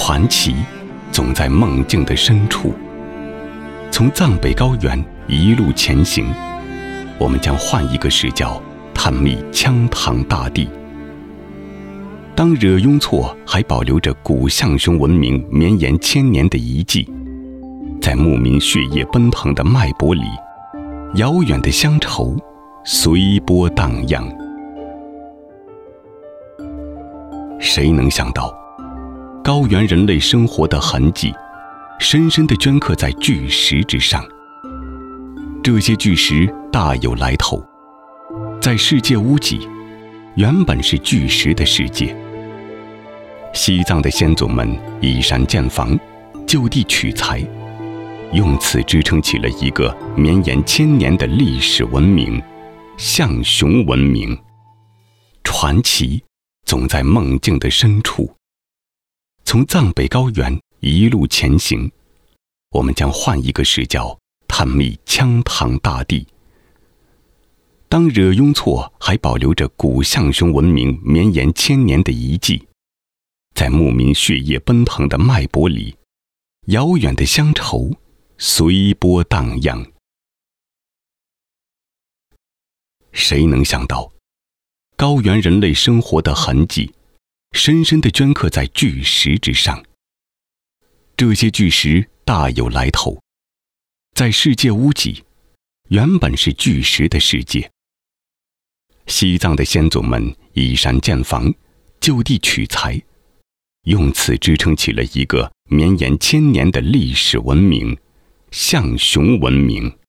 传奇总在梦境的深处。从藏北高原一路前行，我们将换一个视角探秘羌塘大地。当惹雍措还保留着古象雄文明绵延千年的遗迹，在牧民血液奔腾的脉搏里，遥远的乡愁随波荡漾。谁能想到，高原人类生活的痕迹深深地镌刻在巨石之上。这些巨石大有来头，在世界屋脊原本是巨石的世界。西藏的先祖们依山建房，就地取材，用此支撑起了一个绵延千年的历史文明——象雄文明。传奇总在梦境的深处。从藏北高原一路前行，我们将换一个视角探秘羌塘大地。当惹雍措还保留着古象雄文明绵延千年的遗迹，在牧民血液奔腾的脉搏里，遥远的乡愁随波荡漾。谁能想到，高原人类生活的痕迹深深地镌刻在巨石之上。这些巨石大有来头，在世界屋脊原本是巨石的世界。西藏的先祖们依山建房，就地取材，用此支撑起了一个绵延千年的历史文明——象雄文明。